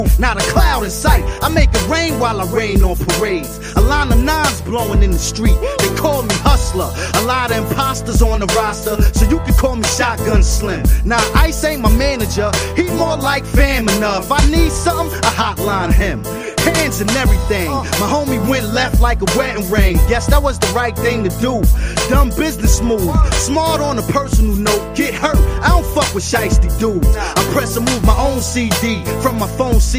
Not a cloud in sight. I make it rain while I rain on parades. A line of nines blowing in the street. They call me hustler. A lot of imposters on the roster, so you can call me Shotgun Slim. Now Ice ain't my manager. He more like fam enough. If I need something, I hotline him. Hands and everything. My homie went left like a wedding ring. Guess that was the right thing to do. Dumb business move. Smart on a personal note. Get hurt. I don't fuck with shiesty dudes. I press and move my own CD from my phone.